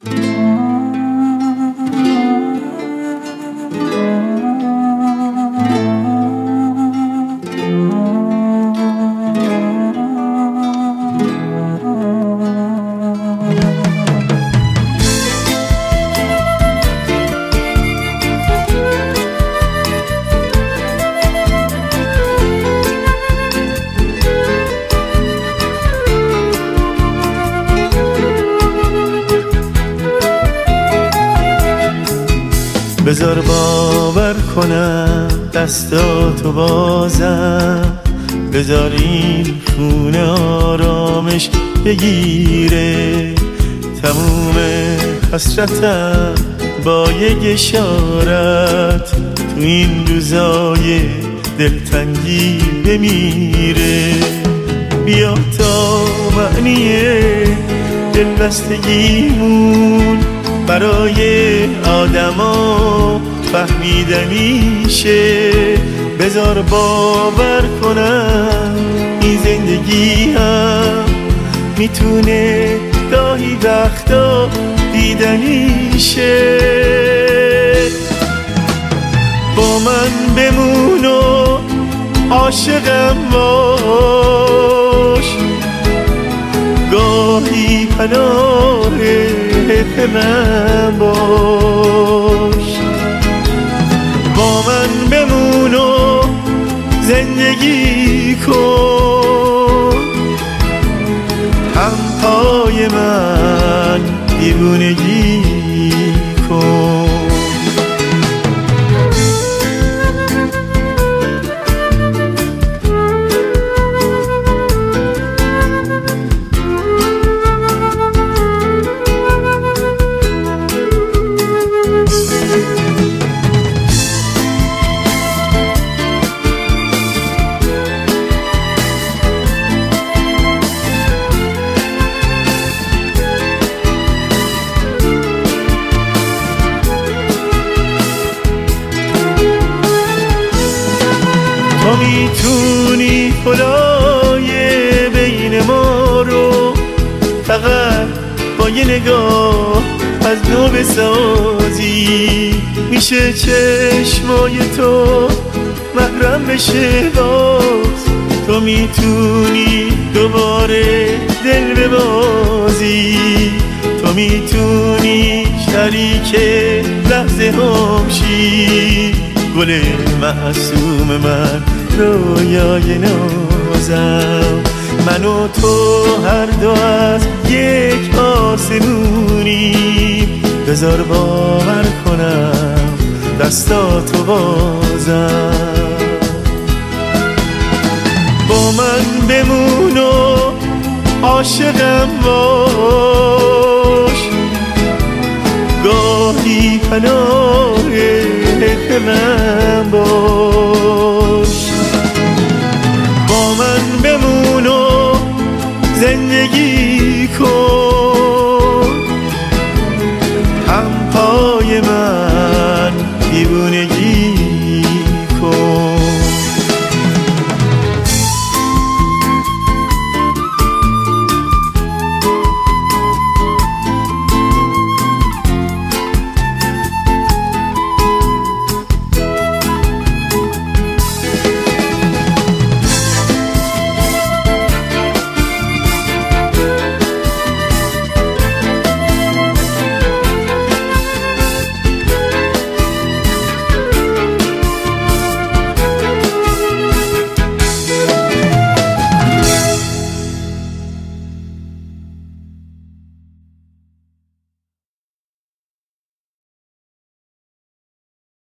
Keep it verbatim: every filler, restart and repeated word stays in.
بذار باور کنم دستاتو بازم، بذار این خونه آرامش بگیره، تموم حسرتم با یک اشارت تو این روزای دلتنگی بمیره. بیا تا معنی دلبستگیمون برای آدما فهمیدنیشه. بذار باور کنم این زندگی هم میتونه گاهی وقتا دیدنیشه. با من بمون و عاشقم باش، گاهی پناه من باش. با من بمون و زندگی کن، هم پای من دیوونگی کن. تو میتونی خدای بین ما رو فقط با یه نگاه از نو بسازی. میشه چشمای تو محرم بشه باز، تو میتونی دوباره دل ببازی، تو میتونی شریک لحظه هم شی. گل معصوم من، رویای نازم، من و تو هر دو از یک آسمونیم. بذار باور کنم دستاتو بازم. با من بمون و عاشقم باش، گاهی پناه